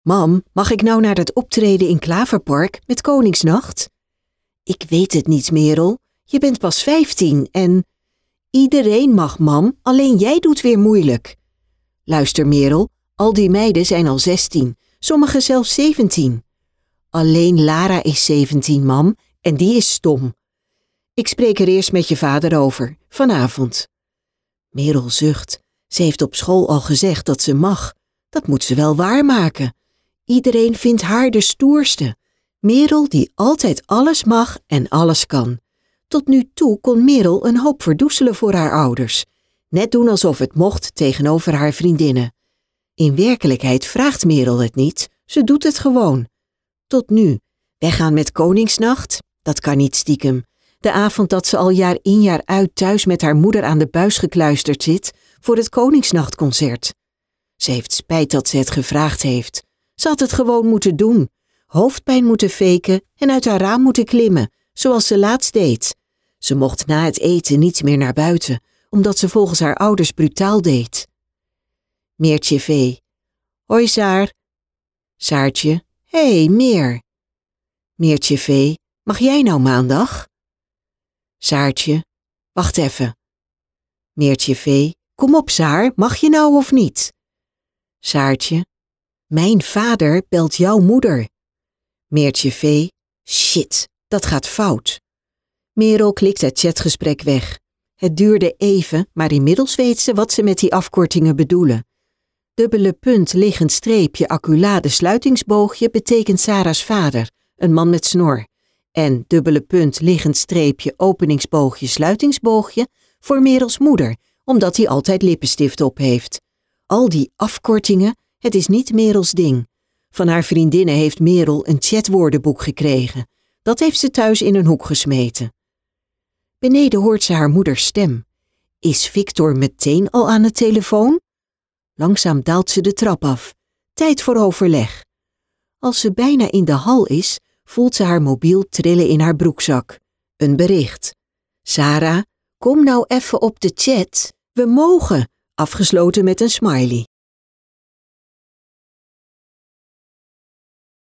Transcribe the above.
Mam, mag ik nou naar dat optreden in Klaverpark met Koningsnacht? Ik weet het niet, Merel. Je bent pas 15 en... Iedereen mag, mam, alleen jij doet weer moeilijk. Luister, Merel, al die meiden zijn al 16, sommigen zelfs 17. Alleen Lara is 17, mam, en die is stom. Ik spreek er eerst met je vader over, vanavond. Merel zucht. Ze heeft op school al gezegd dat ze mag. Dat moet ze wel waarmaken. Iedereen vindt haar de stoerste. Merel die altijd alles mag en alles kan. Tot nu toe kon Merel een hoop verdoezelen voor haar ouders. Net doen alsof het mocht tegenover haar vriendinnen. In werkelijkheid vraagt Merel het niet, ze doet het gewoon. Tot nu. Weggaan met Koningsnacht? Dat kan niet stiekem. De avond dat ze al jaar in jaar uit thuis met haar moeder aan de buis gekluisterd zit voor het Koningsnachtconcert. Ze heeft spijt dat ze het gevraagd heeft. Ze had het gewoon moeten doen. Hoofdpijn moeten faken en uit haar raam moeten klimmen, zoals ze laatst deed. Ze mocht na het eten niet meer naar buiten, omdat ze volgens haar ouders brutaal deed. Meertje V. Hoi Saar. Saartje. Hé, Meer. Meertje V. Mag jij nou maandag? Saartje. Wacht even. Meertje V. Kom op Saar, mag je nou of niet? Saartje. Mijn vader belt jouw moeder. Meertje V. Shit, dat gaat fout. Merel klikt het chatgesprek weg. Het duurde even, maar inmiddels weet ze wat ze met die afkortingen bedoelen. Dubbele punt, liggend streepje, acculade, sluitingsboogje betekent Sarah's vader, een man met snor. En dubbele punt, liggend streepje, openingsboogje, sluitingsboogje voor Merels moeder, omdat hij altijd lippenstift op heeft. Al die afkortingen, het is niet Merels ding. Van haar vriendinnen heeft Merel een chatwoordenboek gekregen. Dat heeft ze thuis in een hoek gesmeten. Beneden hoort ze haar moeders stem. Is Victor meteen al aan de telefoon? Langzaam daalt ze de trap af. Tijd voor overleg. Als ze bijna in de hal is, voelt ze haar mobiel trillen in haar broekzak. Een bericht. Sarah, kom nou even op de chat. We mogen. Afgesloten met een smiley.